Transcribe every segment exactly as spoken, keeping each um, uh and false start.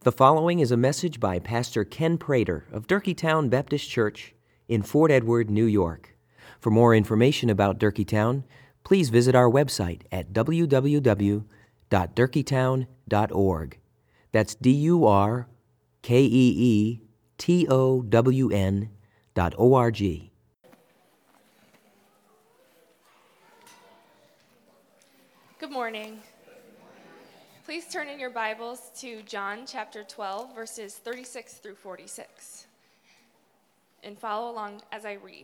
The following is a message by Pastor Ken Prater of Durkeetown Baptist Church in Fort Edward, New York. For more information about Durkeetown, please visit our website at w w w dot durkeetown dot org. That's D U R K E E T O W N dot O R G. Good morning. Please turn in your Bibles to John chapter twelve, verses thirty-six through forty-six, and follow along as I read.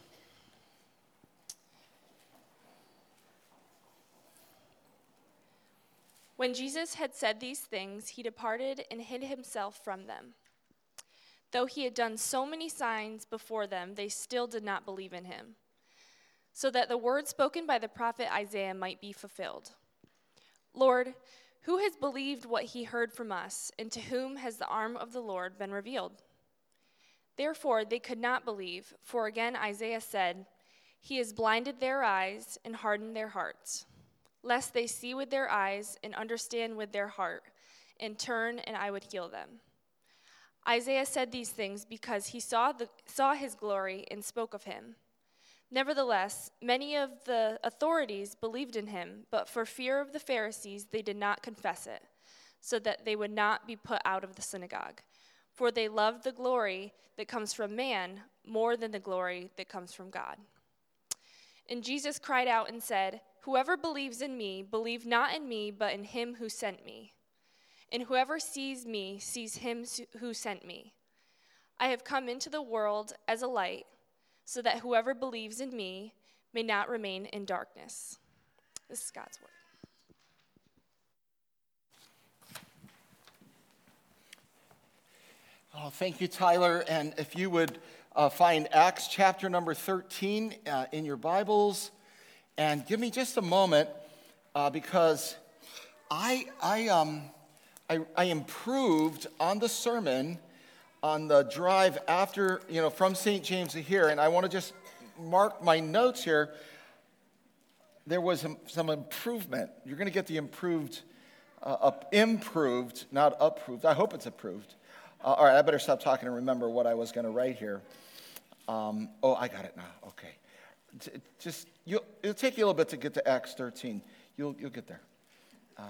When Jesus had said these things, he departed and hid himself from them. Though he had done so many signs before them, they still did not believe in him, so that the word spoken by the prophet Isaiah might be fulfilled. Lord, who has believed what he heard from us, and to whom has the arm of the Lord been revealed? Therefore they could not believe, for again Isaiah said, He has blinded their eyes and hardened their hearts, lest they see with their eyes and understand with their heart, and turn, and I would heal them. Isaiah said these things because he saw the, saw his glory and spoke of him. Nevertheless, many of the authorities believed in him, but for fear of the Pharisees, they did not confess it, so that they would not be put out of the synagogue. For they loved the glory that comes from man more than the glory that comes from God. And Jesus cried out and said, Whoever believes in me, believe not in me, but in him who sent me. And whoever sees me, sees him who sent me. I have come into the world as a light, so that whoever believes in me may not remain in darkness. This is God's word. Oh, thank you, Tyler. And if you would uh, find Acts chapter number thirteen uh, in your Bibles, and give me just a moment uh, because I I um I, I improved on the sermon on the drive after, you know, from Saint James to here, and I want to just mark my notes here. There was some, some improvement. You're going to get the improved, uh, up, improved, not approved. I hope it's approved. Uh, all right, I better stop talking and remember what I was going to write here. Um, oh, I got it now. Okay, just you'll, it'll take you a little bit to get to Acts thirteen. You'll you'll get there. Um,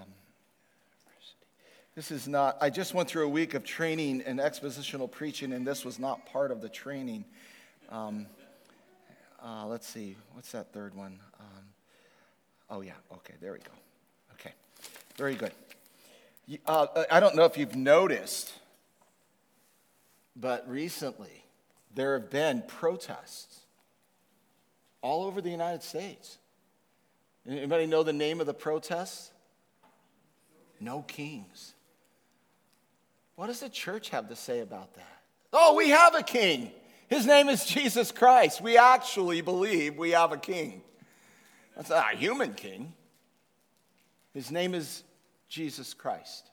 This is not, I just went through a week of training in expositional preaching, and this was not part of the training. Um, uh, let's see, what's that third one? Um, oh, yeah, okay, there we go. Okay, very good. Uh, I don't know if you've noticed, but recently there have been protests all over the United States. Anybody know the name of the protests? No Kings. What does the church have to say about that? Oh, we have a king. His name is Jesus Christ. We actually believe we have a king. That's not a human king. His name is Jesus Christ.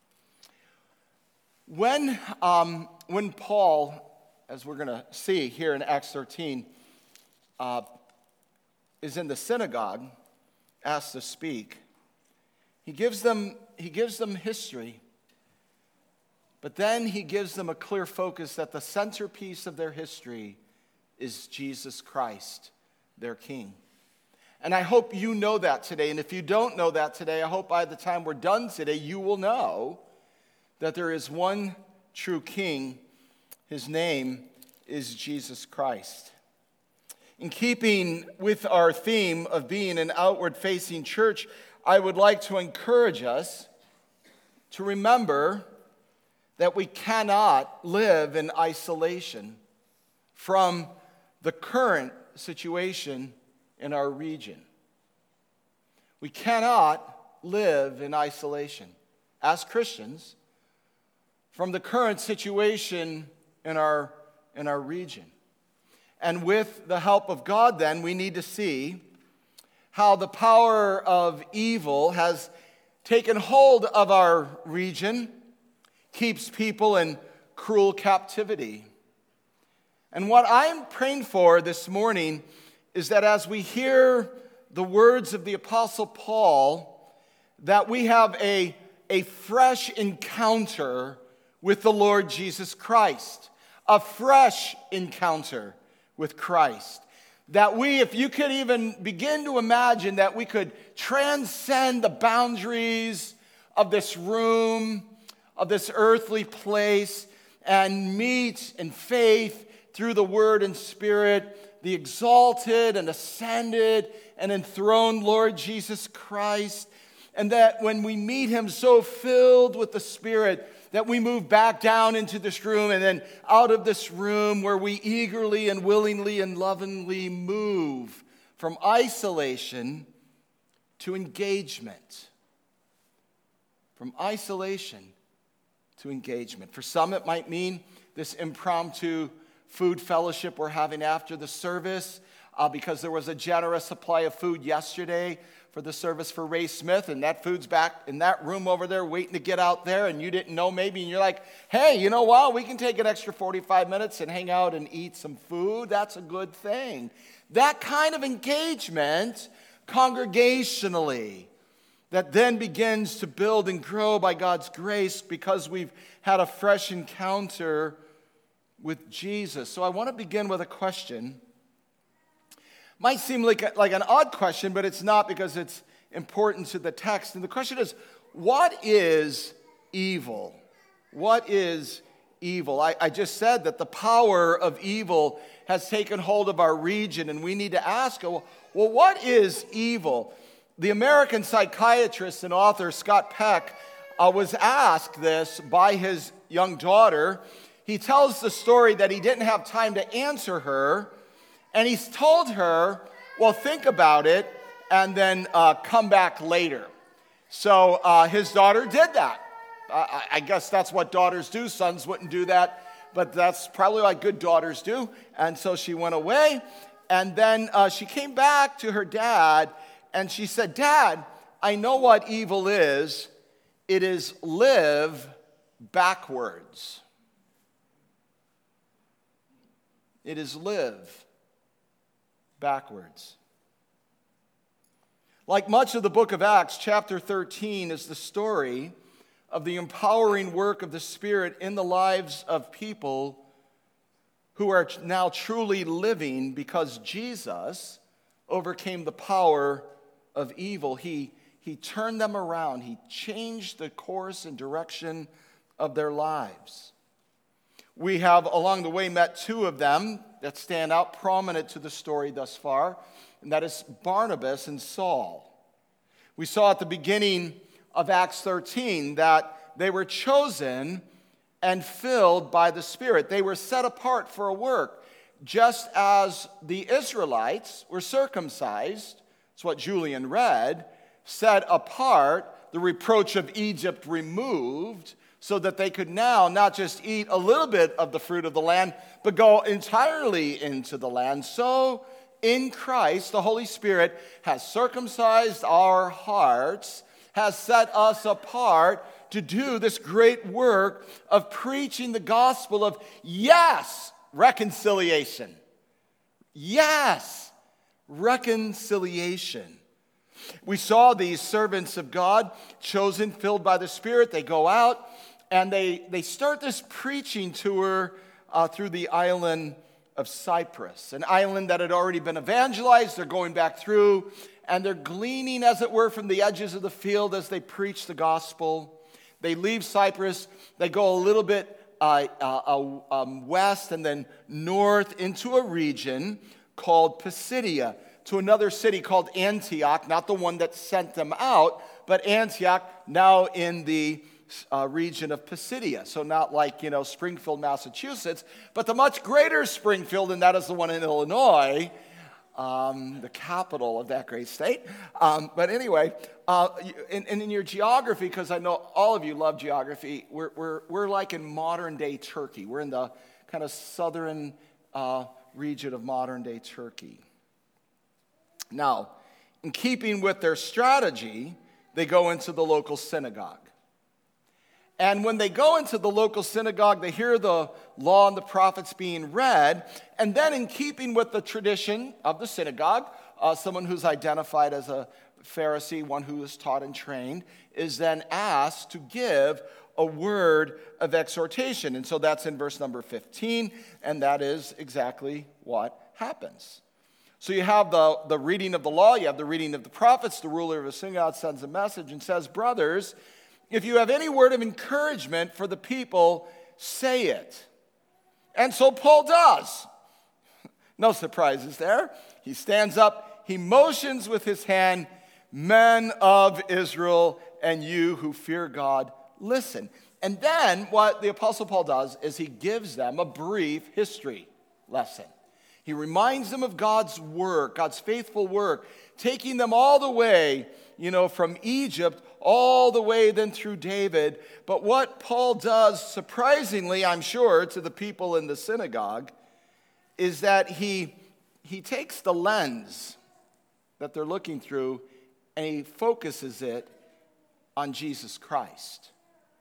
When, um, when Paul, as we're going to see here in Acts thirteen, uh, is in the synagogue, asked to speak, he gives them, he gives them history. But then he gives them a clear focus that the centerpiece of their history is Jesus Christ, their King. And I hope you know that today. And if you don't know that today, I hope by the time we're done today, you will know that there is one true King. His name is Jesus Christ. In keeping with our theme of being an outward-facing church, I would like to encourage us to remember that we cannot live in isolation from the current situation in our region. We cannot live in isolation as Christians from the current situation in our, in our region. And with the help of God, then, we need to see how the power of evil has taken hold of our region, keeps people in cruel captivity. And what I'm praying for this morning is that as we hear the words of the Apostle Paul, that we have a a fresh encounter with the Lord Jesus Christ. A fresh encounter with Christ. That we, if you could even begin to imagine that we could transcend the boundaries of this room, of this earthly place, and meet in faith through the Word and Spirit, the exalted and ascended and enthroned Lord Jesus Christ, and that when we meet Him so filled with the Spirit, that we move back down into this room and then out of this room where we eagerly and willingly and lovingly move from isolation to engagement. From isolation to engagement. For some, it might mean this impromptu food fellowship we're having after the service uh, because there was a generous supply of food yesterday for the service for Ray Smith, and that food's back in that room over there waiting to get out there, and you didn't know maybe, and you're like, hey, you know what, we can take an extra forty-five minutes and hang out and eat some food. That's a good thing. That kind of engagement congregationally that then begins to build and grow by God's grace because we've had a fresh encounter with Jesus. So I want to begin with a question. Might seem like, a, like an odd question, but it's not because it's important to the text. And the question is, what is evil? What is evil? I, I just said that the power of evil has taken hold of our region, and we need to ask, well, well what is evil? The American psychiatrist and author Scott Peck uh, was asked this by his young daughter. He tells the story that he didn't have time to answer her, and he's told her, well, think about it, and then uh, come back later. So uh, his daughter did that. Uh, I guess that's what daughters do. Sons wouldn't do that, but that's probably what good daughters do. And so she went away, and then uh, she came back to her dad, and she said, Dad, I know what evil is. It is live backwards. It is live backwards. Like much of the book of Acts, chapter thirteen is the story of the empowering work of the Spirit in the lives of people who are now truly living because Jesus overcame the power of evil. He, he turned them around. He changed the course and direction of their lives. We have, along the way, met two of them that stand out prominent to the story thus far, and that is Barnabas and Saul. We saw at the beginning of Acts thirteen that they were chosen and filled by the Spirit. They were set apart for a work, just as the Israelites were circumcised. That's what Julian read, set apart, the reproach of Egypt removed, so that they could now not just eat a little bit of the fruit of the land, but go entirely into the land. So in Christ, the Holy Spirit has circumcised our hearts, has set us apart to do this great work of preaching the gospel of, yes, reconciliation. Yes, reconciliation. We saw these servants of God, chosen, filled by the Spirit. They go out and they, they start this preaching tour uh, through the island of Cyprus, an island that had already been evangelized. They're going back through, and they're gleaning, as it were, from the edges of the field as they preach the gospel. They leave Cyprus. They go a little bit uh, uh, um, west and then north into a region called Pisidia, to another city called Antioch, not the one that sent them out, but Antioch, now in the uh, region of Pisidia. So not like, you know, Springfield, Massachusetts, but the much greater Springfield, and that is the one in Illinois, um, the capital of that great state. Um, but anyway, uh, and, and in your geography, because I know all of you love geography, we're, we're, we're like in modern-day Turkey. We're in the kind of southern uh, region of modern-day Turkey. Now, in keeping with their strategy, they go into the local synagogue. And when they go into the local synagogue, they hear the law and the prophets being read. And then in keeping with the tradition of the synagogue, uh, someone who's identified as a Pharisee, one who is taught and trained, is then asked to give a word of exhortation. And so that's in verse number fifteen, and that is exactly what happens. So you have the, the reading of the law, you have the reading of the prophets, the ruler of the synagogue sends a message and says, brothers, if you have any word of encouragement for the people, say it. And so Paul does. No surprises there. He stands up, he motions with his hand, men of Israel, and you who fear God, listen. And then what the Apostle Paul does is he gives them a brief history lesson. He reminds them of God's work, God's faithful work, taking them all the way, you know, from Egypt all the way then through David. But what Paul does, surprisingly, I'm sure, to the people in the synagogue, is that he, he takes the lens that they're looking through and he focuses it on Jesus Christ.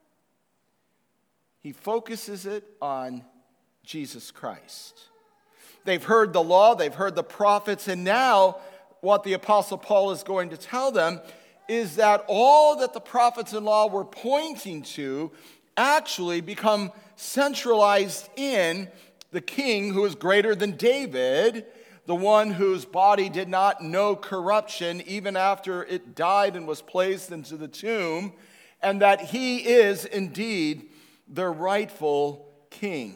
He focuses it on Jesus Christ. They've heard the law, they've heard the prophets, and now what the Apostle Paul is going to tell them is that all that the prophets and law were pointing to actually become centralized in the king who is greater than David, the one whose body did not know corruption even after it died and was placed into the tomb, and that he is indeed the rightful king.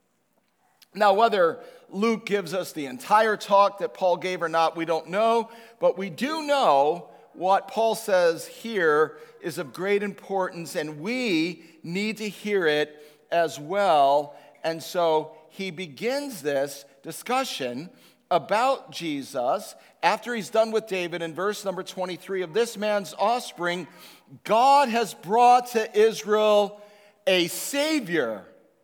Now, whether Luke gives us the entire talk that Paul gave or not, we don't know, but we do know what Paul says here is of great importance, and we need to hear it as well. And so he begins this discussion about Jesus after he's done with David in verse number twenty-three of this man's offspring. God has brought to Israel a Savior,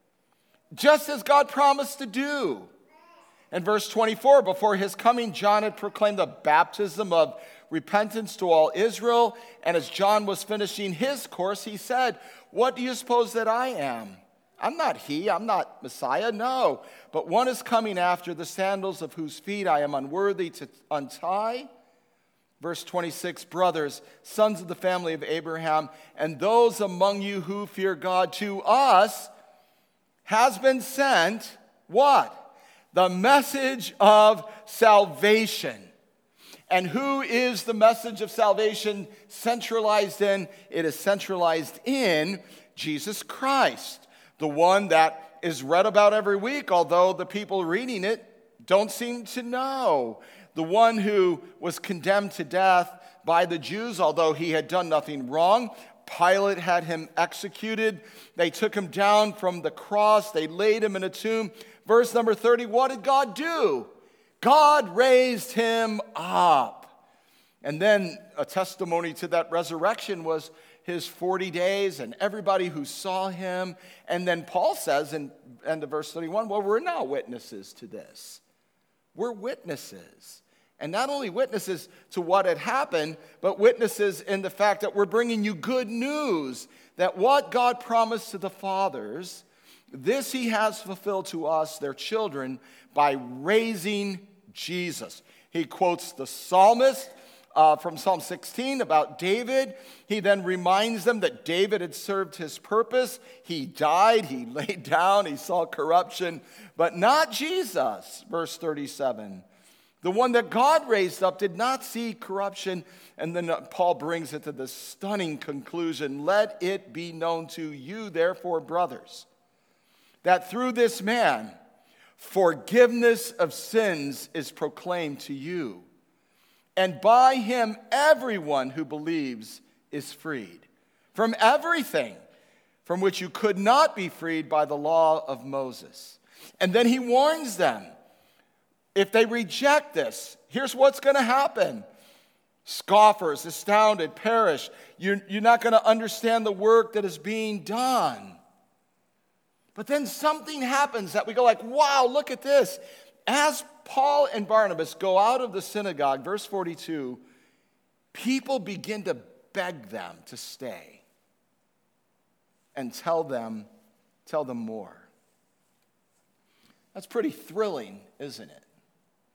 just as God promised to do. In verse twenty-four, before his coming, John had proclaimed the baptism of repentance to all Israel. And as John was finishing his course, he said, what do you suppose that I am? I'm not he, I'm not Messiah, no. But one is coming after, the sandals of whose feet I am unworthy to untie. Verse twenty-six, brothers, sons of the family of Abraham, and those among you who fear God, to us has been sent, what? The message of salvation. And who is the message of salvation centralized in? It is centralized in Jesus Christ, the one that is read about every week, although the people reading it don't seem to know. The one who was condemned to death by the Jews, although he had done nothing wrong. Pilate had him executed. They took him down from the cross. They laid him in a tomb. Verse number thirty, what did God do? God raised him up. And then a testimony to that resurrection was his forty days and everybody who saw him. And then Paul says in end of verse thirty-one, well, we're now witnesses to this. We're witnesses. And not only witnesses to what had happened, but witnesses in the fact that we're bringing you good news, that what God promised to the fathers, this he has fulfilled to us, their children, by raising Jesus. He quotes the psalmist uh, from Psalm sixteen about David. He then reminds them that David had served his purpose. He died, he laid down, he saw corruption, but not Jesus. Verse thirty-seven. The one that God raised up did not see corruption. And then Paul brings it to the stunning conclusion. Let it be known to you, therefore, brothers, that through this man, forgiveness of sins is proclaimed to you. And by him, everyone who believes is freed from everything from which you could not be freed by the law of Moses. And then he warns them. If they reject this, here's what's going to happen. Scoffers, astounded, perish. You're, you're not going to understand the work that is being done. But then something happens that we go like, wow, look at this. As Paul and Barnabas go out of the synagogue, verse forty-two, people begin to beg them to stay and tell them, tell them more. That's pretty thrilling, isn't it?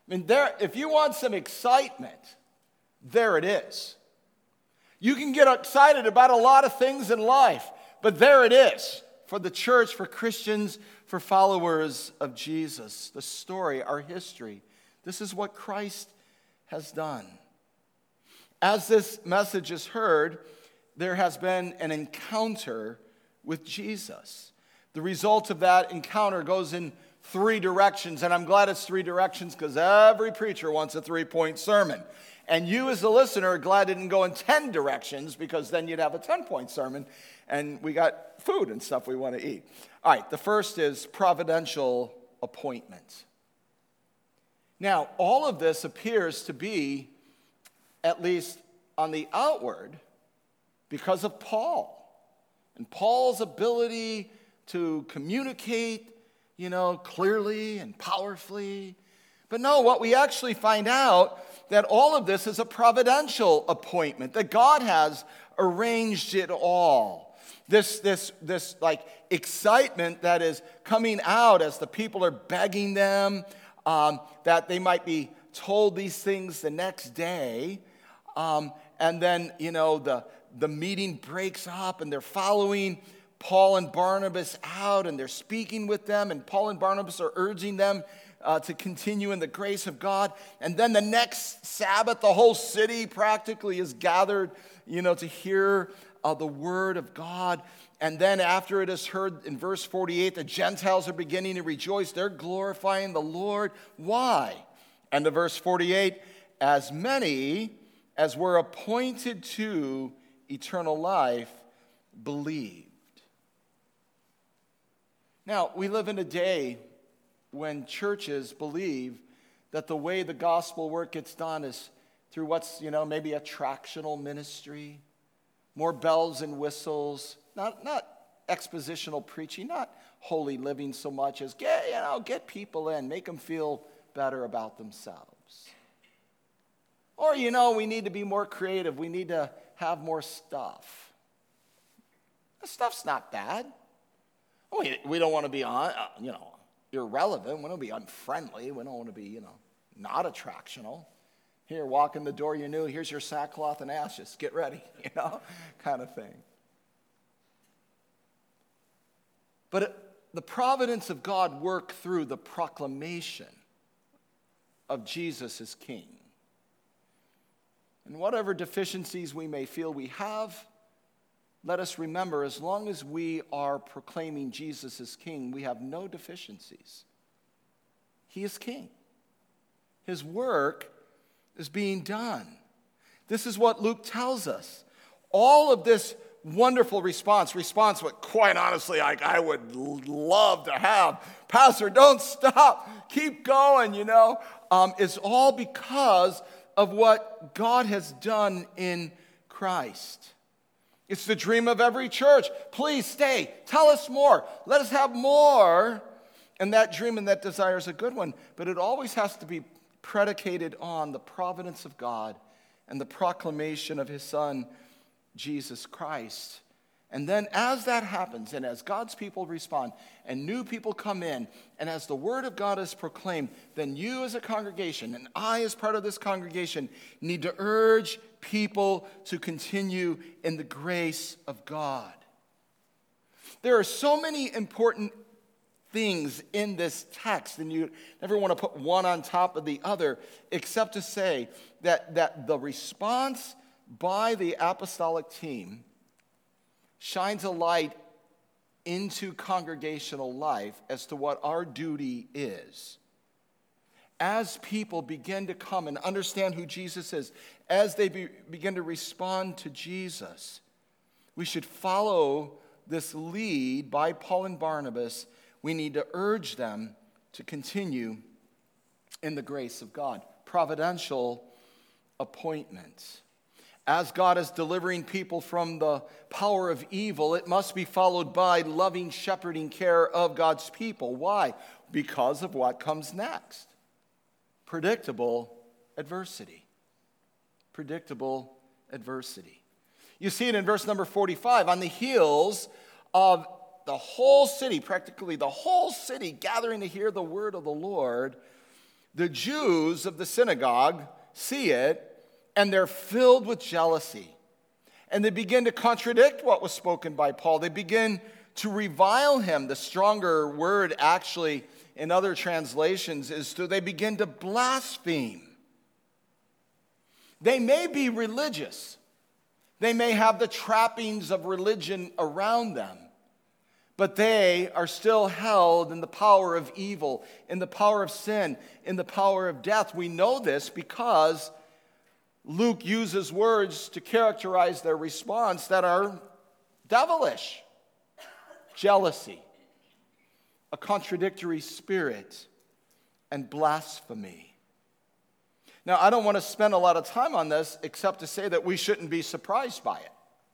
I mean, there, if you want some excitement, there it is. You can get excited about a lot of things in life, but there it is for the church, for Christians, for followers of Jesus. The story, our history. This is what Christ has done. As this message is heard, there has been an encounter with Jesus. The result of that encounter goes in three directions, and I'm glad it's three directions because every preacher wants a three-point sermon. And you as the listener are glad it didn't go in ten directions because then you'd have a ten-point sermon, and we got food and stuff we want to eat. All right, the first is providential appointment. Now, all of this appears to be, at least on the outward, because of Paul. And Paul's ability to communicate, you know, clearly and powerfully. But no, what we actually find out, that all of this is a providential appointment, that God has arranged it all. This, this, this like excitement that is coming out as the people are begging them, um, that they might be told these things the next day. Um, and then, you know, the, the meeting breaks up and they're following Paul and Barnabas out and they're speaking with them, and Paul and Barnabas are urging them uh, to continue in the grace of God. And then the next Sabbath, the whole city practically is gathered, you know, to hear uh, the word of God. And then after it is heard in verse forty-eight, the Gentiles are beginning to rejoice. They're glorifying the Lord. Why? And the verse forty-eight, as many as were appointed to eternal life believed. Now, we live in a day when churches believe that the way the gospel work gets done is through what's, you know, maybe attractional ministry, more bells and whistles, not, not expositional preaching, not holy living so much as, get, you know, get people in, make them feel better about themselves. Or, you know, we need to be more creative. We need to have more stuff. The stuff's not bad. We, we don't want to be, on, uh, you know, irrelevant. We don't want to be unfriendly. We don't want to be, you know, not attractional. Here, walk in the door you knew. Here's your sackcloth and ashes. Get ready, you know, kind of thing. But it, the providence of God worked through the proclamation of Jesus as King. And whatever deficiencies we may feel we have, let us remember, as long as we are proclaiming Jesus as King, we have no deficiencies. He is King. His work is being done. This is what Luke tells us. All of this wonderful response, response what quite honestly I, I would love to have. Pastor, don't stop. Keep going, you know. Um, it's all because of what God has done in Christ. It's the dream of every church. Please stay. Tell us more. Let us have more. And that dream and that desire is a good one. But it always has to be predicated on the providence of God and the proclamation of his Son, Jesus Christ. And then as that happens, and as God's people respond, and new people come in, and as the word of God is proclaimed, then you as a congregation, and I as part of this congregation, need to urge people to continue in the grace of God. There are so many important things in this text, and you never want to put one on top of the other, except to say that, that the response by the apostolic team shines a light into congregational life as to what our duty is. As people begin to come and understand who Jesus is, as they be, begin to respond to Jesus, we should follow this lead by Paul and Barnabas. We need to urge them to continue in the grace of God. Providential appointments. As God is delivering people from the power of evil, it must be followed by loving shepherding care of God's people. Why? Because of what comes next. Predictable adversity. Predictable adversity. You see it in verse number forty-five. On the heels of the whole city, practically the whole city gathering to hear the word of the Lord, the Jews of the synagogue see it, and they're filled with jealousy. And they begin to contradict what was spoken by Paul. They begin to revile him. The stronger word actually in other translations is to they begin to blaspheme. They may be religious. They may have the trappings of religion around them. But they are still held in the power of evil, in the power of sin, in the power of death. We know this because Luke uses words to characterize their response that are devilish. Jealousy, a contradictory spirit, and blasphemy. Now, I don't want to spend a lot of time on this except to say that we shouldn't be surprised by it.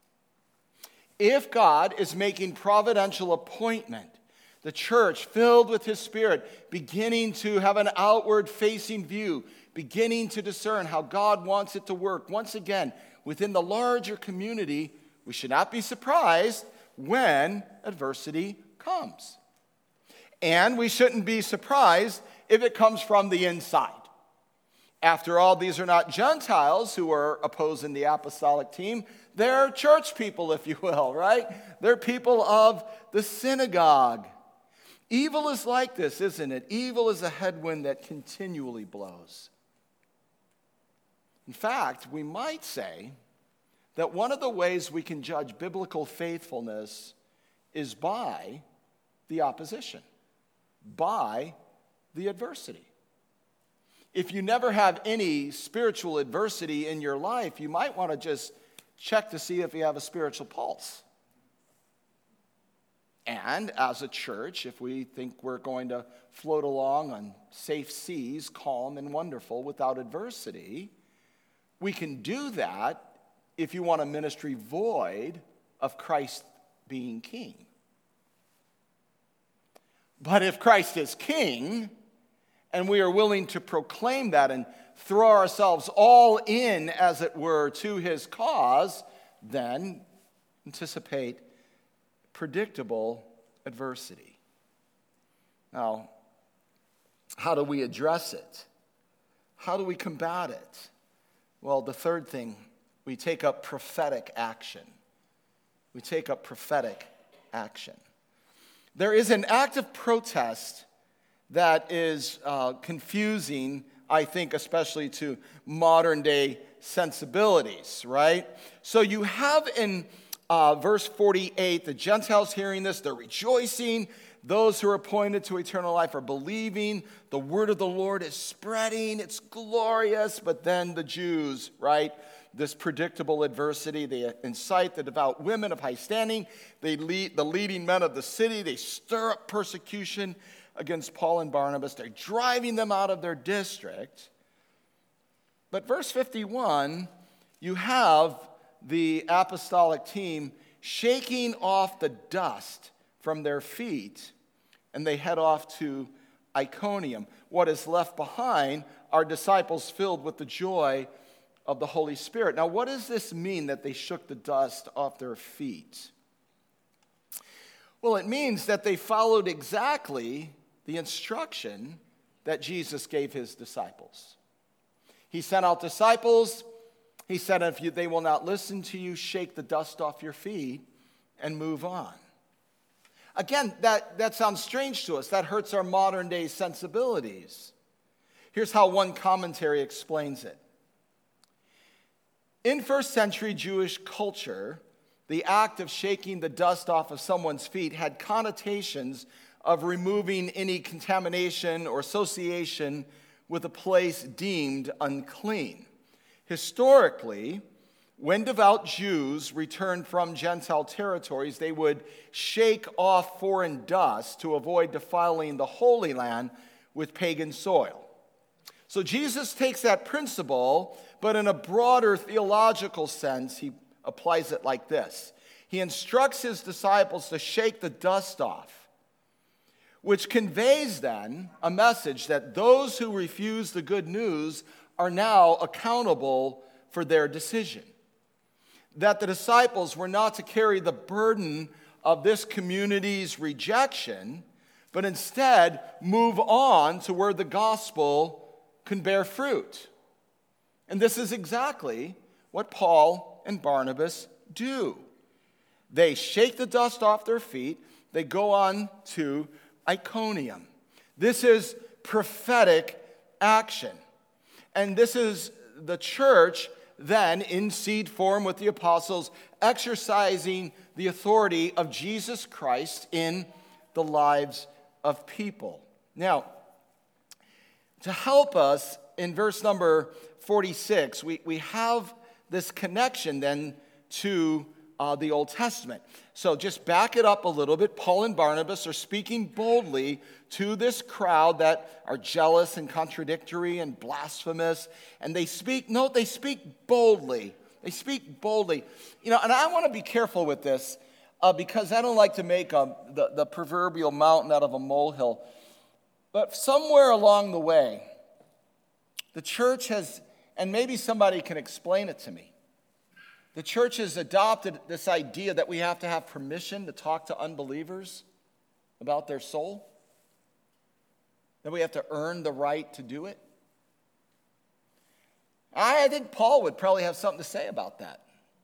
If God is making providential appointment, the church filled with his Spirit, beginning to have an outward-facing view, beginning to discern how God wants it to work, once again, within the larger community, we should not be surprised when adversity comes. And we shouldn't be surprised if it comes from the inside. After all, these are not Gentiles who are opposing the apostolic team. They're church people, if you will, right? They're people of the synagogue. Evil is like this, isn't it? Evil is a headwind that continually blows. In fact, we might say that one of the ways we can judge biblical faithfulness is by the opposition, by the adversity. If you never have any spiritual adversity in your life, you might want to just check to see if you have a spiritual pulse. And as a church, if we think we're going to float along on safe seas, calm and wonderful without adversity, we can do that if you want a ministry void of Christ being king. But if Christ is king, and we are willing to proclaim that and throw ourselves all in, as it were, to his cause, then anticipate predictable adversity. Now, how do we address it? How do we combat it? Well, the third thing, we take up prophetic action. We take up prophetic action. There is an active protest that is uh, confusing, I think, especially to modern day sensibilities, right? So you have in uh, verse forty-eight, the Gentiles hearing this, they're rejoicing. Those who are appointed to eternal life are believing. The word of the Lord is spreading. It's glorious. But then the Jews, right? This predictable adversity, they incite the devout women of high standing. They lead the leading men of the city. They stir up persecution against Paul and Barnabas. They're driving them out of their district. But verse fifty-one, you have the apostolic team shaking off the dust from their feet, and they head off to Iconium. What is left behind are disciples filled with the joy of the Holy Spirit. Now, what does this mean that they shook the dust off their feet? Well, it means that they followed exactly the instruction that Jesus gave his disciples. He sent out disciples. He said, if you, they will not listen to you, shake the dust off your feet and move on. Again, that, that sounds strange to us. That hurts our modern day sensibilities. Here's how one commentary explains it. In first century Jewish culture, the act of shaking the dust off of someone's feet had connotations of removing any contamination or association with a place deemed unclean. Historically, when devout Jews returned from Gentile territories, they would shake off foreign dust to avoid defiling the Holy Land with pagan soil. So Jesus takes that principle, but in a broader theological sense, he applies it like this. He instructs his disciples to shake the dust off, which conveys then a message that those who refuse the good news are now accountable for their decision. That the disciples were not to carry the burden of this community's rejection, but instead move on to where the gospel can bear fruit. And this is exactly what Paul and Barnabas do. They shake the dust off their feet. They go on to Iconium. This is prophetic action. And this is the church then in seed form with the apostles exercising the authority of Jesus Christ in the lives of people. Now, to help us in verse number forty-six, we, we have this connection then to uh, the Old Testament. So just back it up a little bit. Paul and Barnabas are speaking boldly to this crowd that are jealous and contradictory and blasphemous. And they speak, note, they speak boldly. They speak boldly. You know, and I want to be careful with this uh, because I don't like to make a, the, the proverbial mountain out of a molehill. But somewhere along the way, the church has, and maybe somebody can explain it to me, the church has adopted this idea that we have to have permission to talk to unbelievers about their soul, that we have to earn the right to do it. I think Paul would probably have something to say about that.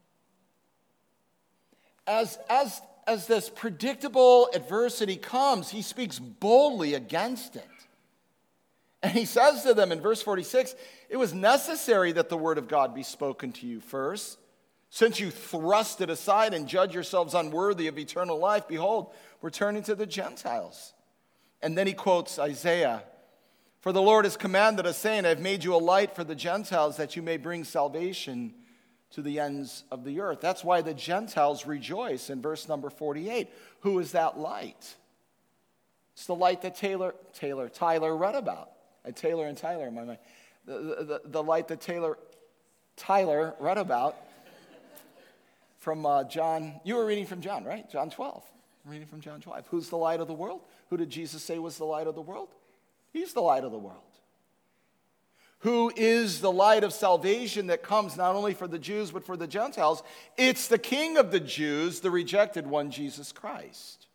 As, as, as this predictable adversity comes, he speaks boldly against it. And he says to them in verse forty-six, it was necessary that the word of God be spoken to you first. Since you thrust it aside and judge yourselves unworthy of eternal life, behold, we're turning to the Gentiles. And then he quotes Isaiah. For the Lord has commanded us, saying, I've made you a light for the Gentiles, that you may bring salvation to the ends of the earth. That's why the Gentiles rejoice in verse number forty-eight. Who is that light? It's the light that Taylor, Taylor, Tyler read about. I Taylor and Tyler in my mind. The, the, the light that Taylor, Tyler read about from uh, John. You were reading from John, right? John twelve. I'm reading from John twelve. Who's the light of the world? Who did Jesus say was the light of the world? He's the light of the world. Who is the light of salvation that comes not only for the Jews but for the Gentiles? It's the King of the Jews, the rejected one, Jesus Christ.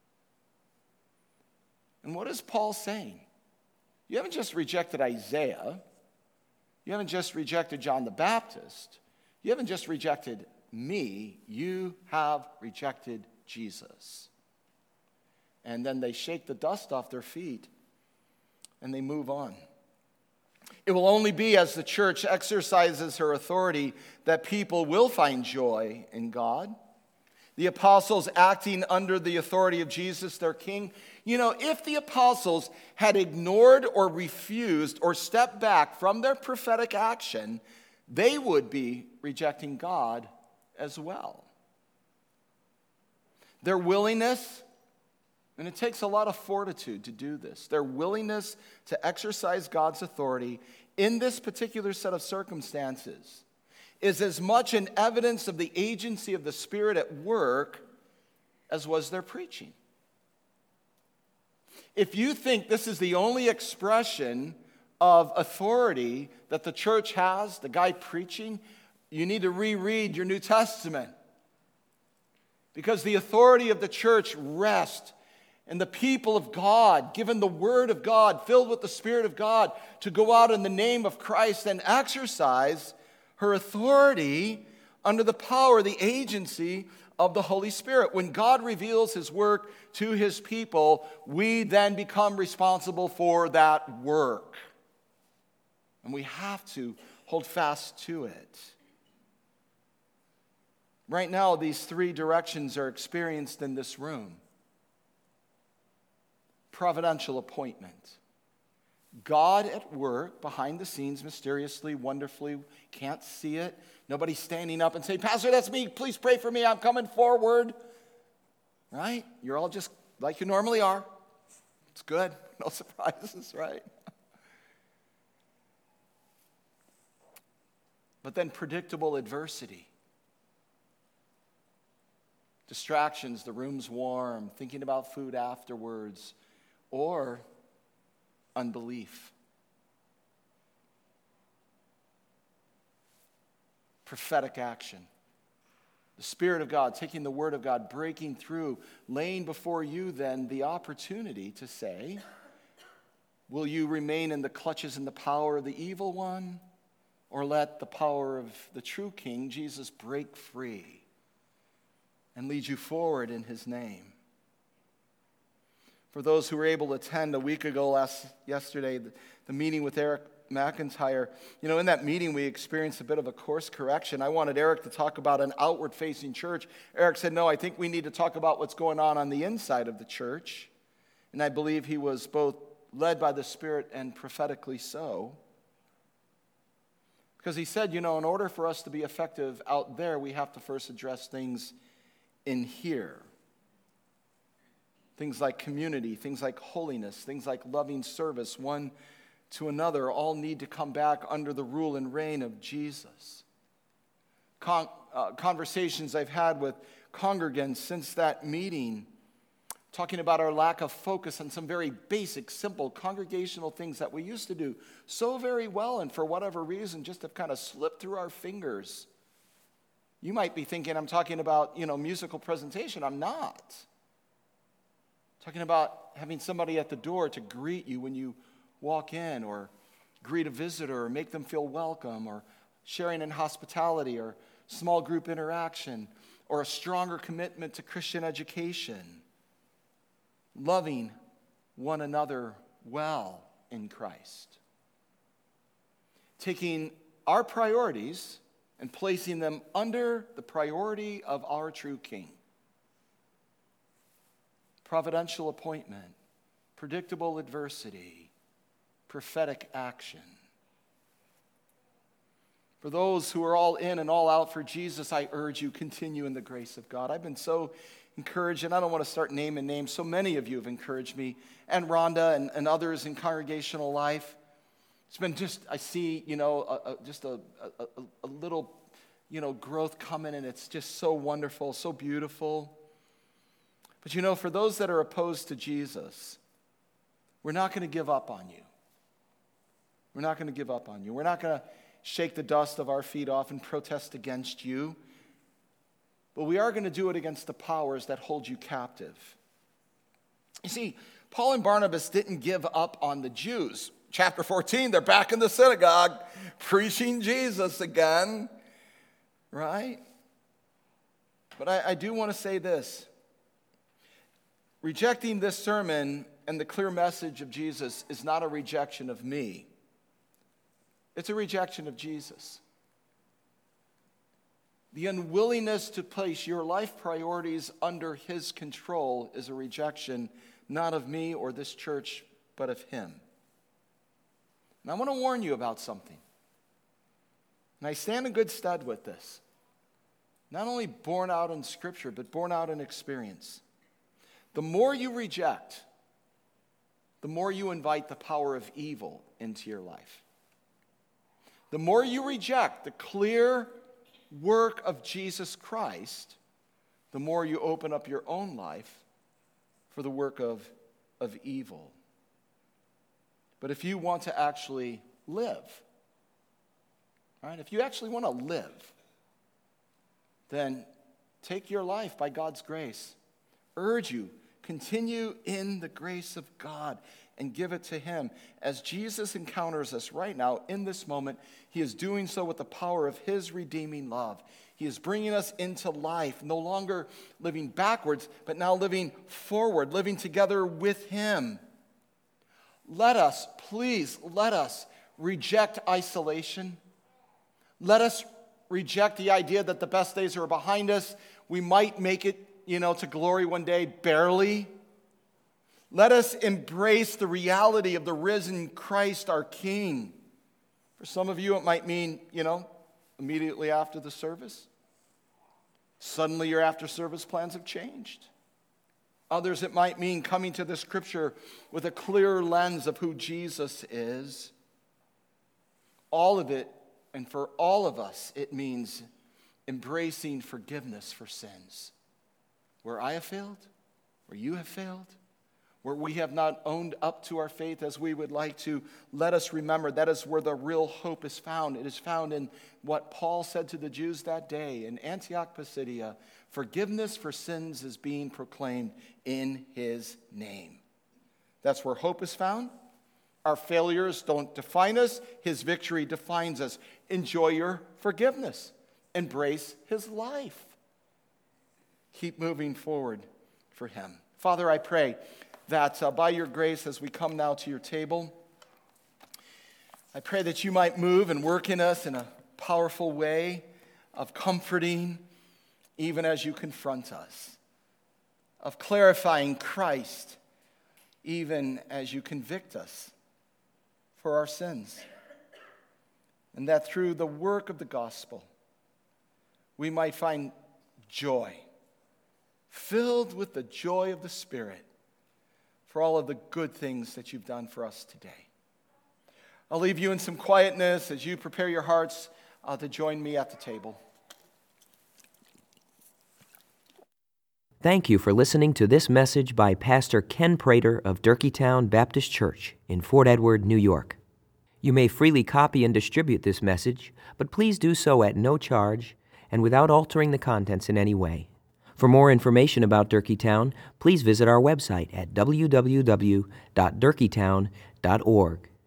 And what is Paul saying? You haven't just rejected Isaiah. You haven't just rejected John the Baptist. You haven't just rejected me. You have rejected Jesus. And then they shake the dust off their feet and they move on. It will only be as the church exercises her authority that people will find joy in God. The apostles acting under the authority of Jesus, their king. You know, if the apostles had ignored or refused or stepped back from their prophetic action, they would be rejecting God as well. Their willingness, and it takes a lot of fortitude to do this, their willingness to exercise God's authority in this particular set of circumstances is as much an evidence of the agency of the Spirit at work as was their preaching. If you think this is the only expression of authority that the church has, the guy preaching, you need to reread your New Testament. Because the authority of the church rests in the people of God, given the Word of God, filled with the Spirit of God, to go out in the name of Christ and exercise her authority under the power, the agency of the Holy Spirit. When God reveals His work to His people, we then become responsible for that work. And we have to hold fast to it. Right now, these three directions are experienced in this room. Providential appointment. God at work behind the scenes, mysteriously, wonderfully, can't see it. Nobody's standing up and saying, Pastor, that's me. Please pray for me. I'm coming forward. Right? You're all just like you normally are. It's good. No surprises, right? But then predictable adversity. Distractions, the room's warm, thinking about food afterwards, or unbelief. Prophetic action. The Spirit of God, taking the Word of God, breaking through, laying before you then the opportunity to say, Will you remain in the clutches and the power of the evil one? Or let the power of the true King, Jesus, break free and lead you forward in his name? For those who were able to attend a week ago, last yesterday, the, the meeting with Eric McIntyre, you know, in that meeting we experienced a bit of a course correction. I wanted Eric to talk about an outward-facing church. Eric said, no, I think we need to talk about what's going on on the inside of the church. And I believe he was both led by the Spirit and prophetically so. Because he said, you know, in order for us to be effective out there, we have to first address things in here. Things like community, things like holiness, things like loving service one to another all need to come back under the rule and reign of Jesus. Con- uh, conversations I've had with congregants since that meeting, talking about our lack of focus on some very basic, simple congregational things that we used to do so very well and for whatever reason just have kind of slipped through our fingers. You might be thinking I'm talking about, you know, musical presentation. I'm not. I'm talking about having somebody at the door to greet you when you walk in, or greet a visitor, or make them feel welcome, or sharing in hospitality, or small group interaction, or a stronger commitment to Christian education. Loving one another well in Christ. Taking our priorities and placing them under the priority of our true King. Providential appointment, predictable adversity, prophetic action. For those who are all in and all out for Jesus, I urge you, continue in the grace of God. I've been so encouraged, and I don't want to start naming names. So many of you have encouraged me, and Rhonda and, and others in congregational life. It's been just, I see, you know, a, a, just a, a, a little, you know, growth coming, and it's just so wonderful, so beautiful. But you know, for those that are opposed to Jesus, we're not going to give up on you. We're not going to give up on you. We're not going to shake the dust of our feet off and protest against you. But we are going to do it against the powers that hold you captive. You see, Paul and Barnabas didn't give up on the Jews. Chapter fourteen, they're back in the synagogue preaching Jesus again, right? But I, I do want to say this. Rejecting this sermon and the clear message of Jesus is not a rejection of me. It's a rejection of Jesus. The unwillingness to place your life priorities under his control is a rejection not of me or this church, but of him. And I want to warn you about something. And I stand in good stead with this. Not only borne out in Scripture, but borne out in experience. The more you reject, the more you invite the power of evil into your life. The more you reject the clear work of Jesus Christ, the more you open up your own life for the work of, of evil. But if you want to actually live, right? If you actually want to live, then take your life by God's grace. Urge you, continue in the grace of God and give it to him. As Jesus encounters us right now in this moment, he is doing so with the power of his redeeming love. He is bringing us into life, no longer living backwards, but now living forward, living together with him. Let us, please, let us reject isolation. Let us reject the idea that the best days are behind us. We might make it, you know, to glory one day, barely. Let us embrace the reality of the risen Christ, our King. For some of you, it might mean, you know, immediately after the service. Suddenly your after-service plans have changed. Others, it might mean coming to the Scripture with a clear lens of who Jesus is. All of it, and for all of us, it means embracing forgiveness for sins. Where I have failed, where you have failed, where we have not owned up to our faith as we would like to, let us remember that is where the real hope is found. It is found in what Paul said to the Jews that day in Antioch Pisidia. Forgiveness for sins is being proclaimed in his name. That's where hope is found. Our failures don't define us. His victory defines us. Enjoy your forgiveness. Embrace his life. Keep moving forward for him. Father, I pray that uh, by your grace, as we come now to your table, I pray that you might move and work in us in a powerful way of comforting, even as you confront us, of clarifying Christ, even as you convict us for our sins, and that through the work of the gospel, we might find joy, filled with the joy of the Spirit for all of the good things that you've done for us today. I'll leave you in some quietness as you prepare your hearts uh, to join me at the table. Thank you for listening to this message by Pastor Ken Prater of Durkeetown Baptist Church in Fort Edward, New York. You may freely copy and distribute this message, but please do so at no charge and without altering the contents in any way. For more information about Durkeetown, please visit our website at w w w dot durkeetown dot org.